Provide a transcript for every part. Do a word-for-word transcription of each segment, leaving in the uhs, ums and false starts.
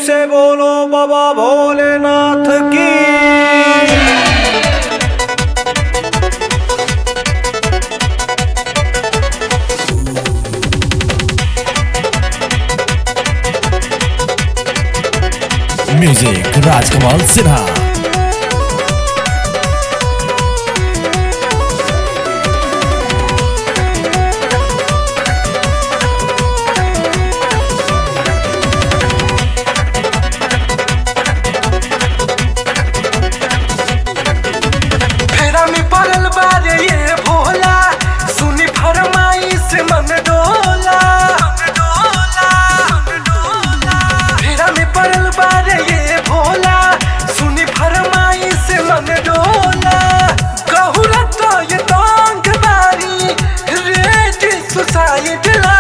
से बोलो बाबा भोलेनाथ की। म्यूजिक राजकमल सिन्हा। मन डोला फेरा में पड़ल बारे ये भोला, सुनी फरमाइश मन डोला। कहूला तो ये तंग बारी रेड सुसाइड ला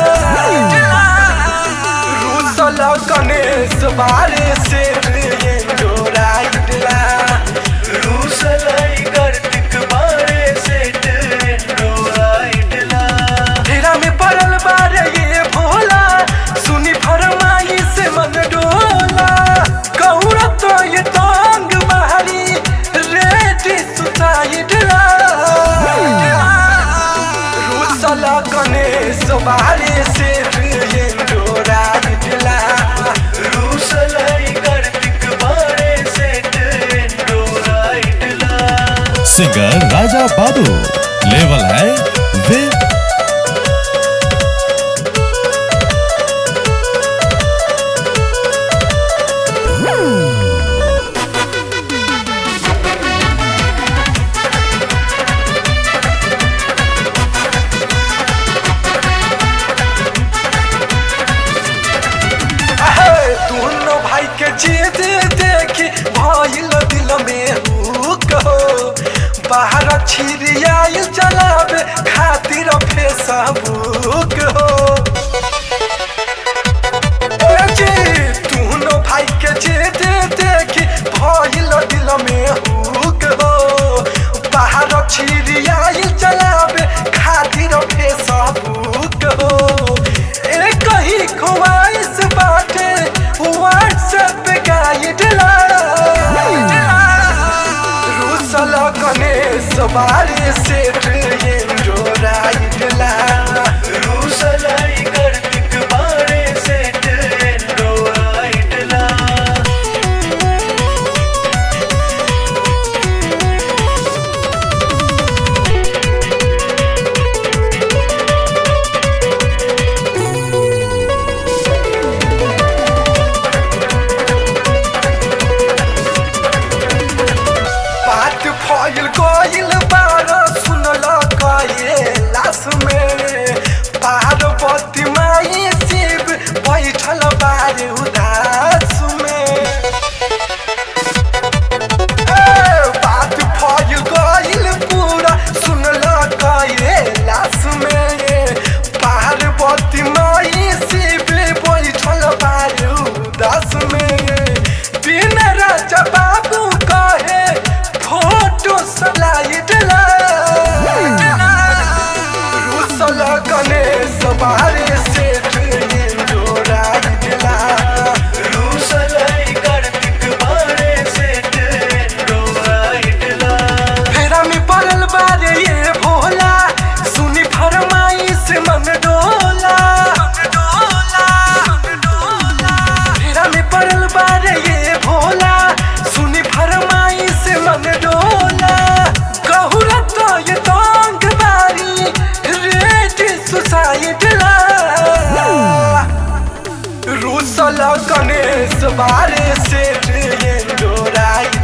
रूसल गणेश बारे से ये डोराइड ला रूसल कार्तिक बारे से गणेश बारे से ये डोराइडला रूसल कार्तिक बारे से डोराइडला। सिंगर राजा बाबू, लेवल है वे। चीज देखी भइल दिल में हुक हो, बाहर छिरियाइल चलावे खातिर फेसबुक हो। दोनों भाई के चीज देखी भइल दिल में हुक हो, बाहर छिरियाइल चलावे खातिर फेसबुक हो। एक ही ख्वाहिश बाटे व्हाट्सएप गाइडला रूसल गणेश बारे से ये डोराइडला रूसल कार्तिक बारे से डोराइडला। फॉइल कोइल बारा सुनल कए लाश में पार्वती माई शिव बैठल बारे उदास में। बात फॉइल कोइल पूरा सुनल कए लाश में पार्वती माई शिव बैठल बारे उदास में। दिन राजा बाबू कहे फोटो स्लाइडला रूसल गणेश बारे से ये डोराइडला रूसल कार्तिक बारे से डोराइडला। फेरा में पड़ल बारे ये भोला, सुनी फरमाइश मन डोला फेरा में पड़ल बारे ये भोला, सुनी फरमाइश मन डोला। कहूला तो ये तंग बारी रेड सुसाइडला रूसल गणेश बारे से ये डोराइडला।